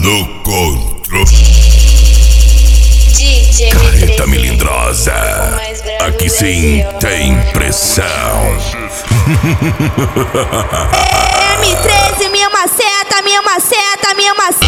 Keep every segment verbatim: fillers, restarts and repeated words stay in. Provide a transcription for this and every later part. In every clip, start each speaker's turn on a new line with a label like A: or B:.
A: No controle.
B: D J
A: Carreta melindrosa. Aqui sim tem pressão.
C: M treze, minha maceta, minha maceta, minha maceta.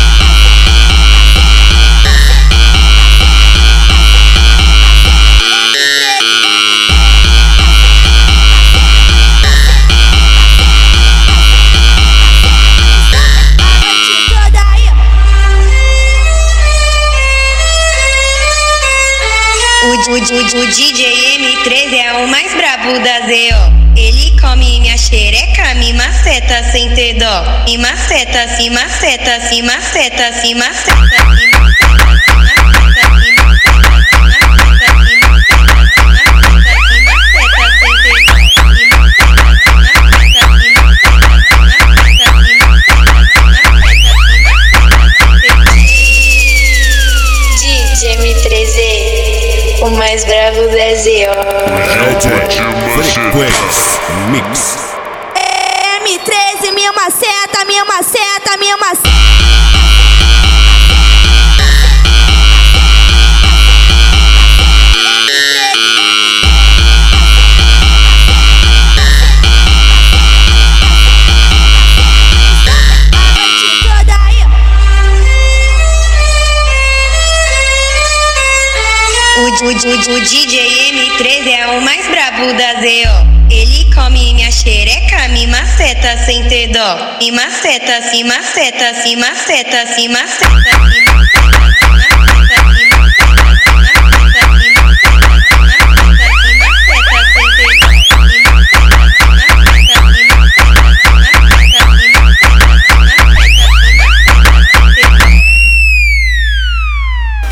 D: O, o, o, o D J M treze é o mais brabo da Z O. Ele come minha xereca, me maceta sem ter dó. Me maceta, se maceta, se maceta, se maceta, se
B: D J M treze, o mais bravo da Z O.
A: Frequência Mix.
C: M treze, minha maceta, minha maceta, minha maceta.
D: O, o, o, o D J M treze é o mais brabo da Z O. Ele come minha xereca, me maceta sem ter dó. Me maceta, se maceta, se maceta, se maceta.